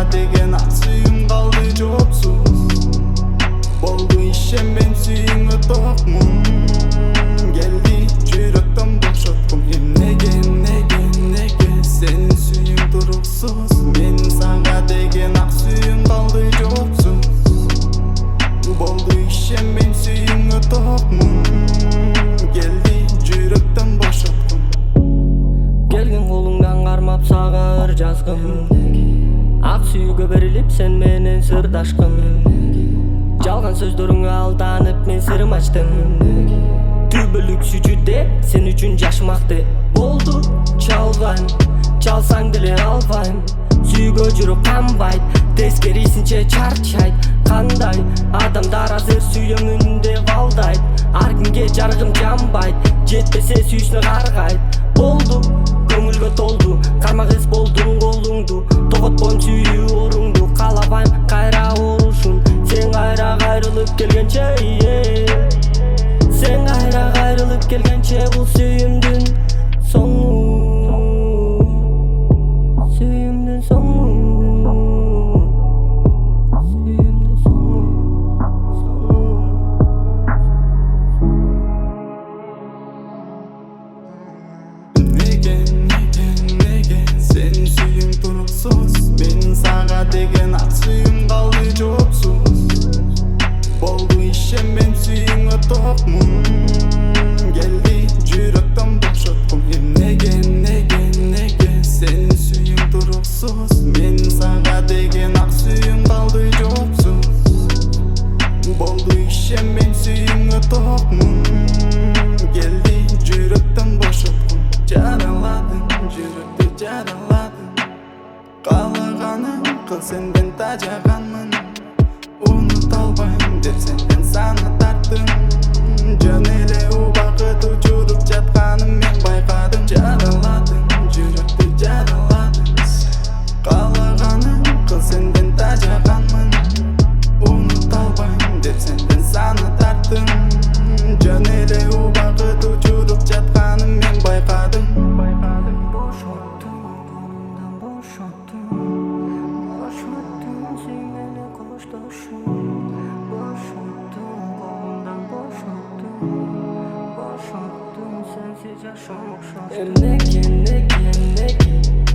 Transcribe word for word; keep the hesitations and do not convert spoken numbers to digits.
деген ак сүйүм калды жоопсуз. Болду ишенбейм сүйүүңө токмун. Келди жүрөктөн бошоткум. Неге, неге, неге сенин сүйүүң туруксуз. Менин сага деген ак сүйүүм калды жоопсуз. Болду ишенбейм сүйүүңө токмун. Келди жүрөктөн бошоткум. Келген колуңдан кармап сага ыр жазгым. Ак сүйүүгө берилип сен менен сырдашкым. Жалган сөздөрүңө алданып мен сырым ачтым. Түбөлүк сүйчү деп сен үчүн жашмакты. Болду чалган, чалсаң деле албайм. Сүйгө жүрөк канбайт, тескерисинче чарчайт. Кандай адамдар азыр сүйөмүн деп алдайт. Ар күнге жарыгым жанбайт, жетпесе сүйүшүнө каргайт. Болду көңүлгө толду, карма кыз болдуң колуңду. Тоготпойм сүйүү оруңду, каалабайм кайра орушун. Сен кайра кайрылып келгенче, сен кайра кайрылып келгенче бул сүйүмдүн соңу, сүйүмдүн соңу, сүйүмдүн соңу, соңу. Неге, неге, неге сенин сүйүүң туруксуз. Менин сага деген ак сүйүүм калды жоопсуз. Болду ишенбейм сүйүүңө токмун. Келди жүрөктөн бошоткум. Неге, неге, неге сенин сүйүүң туруксуз. Менин сага деген ак сүйүүм калды жоопсуз. Болду ишенбейм сүйүүңө токмун. Келди жүрөктөн бошоткум. Жараладың, жүрөктү жараладың. Каалаганың кыл сенден тажаганмын. Унута албайм деп сенден саны тарттым. Жөн эле убакыт учуруп жатканын мен байкадым. Жараладың, жүрөктү жараладың. Каалаганың кыл сенден тажаганмын. Унута албайм деп сенден саны тарттым. Жөн эле убакыт учуруп жатканын мен байкадым. Бошоттуң, колумдан бошоттуң. Бошоттуң, сүймени коштошуң. Бошоттуң, колумдан бошоттуң. Бошоттуң, сенсиз жашоо окшоштуң. Неге, неге, неге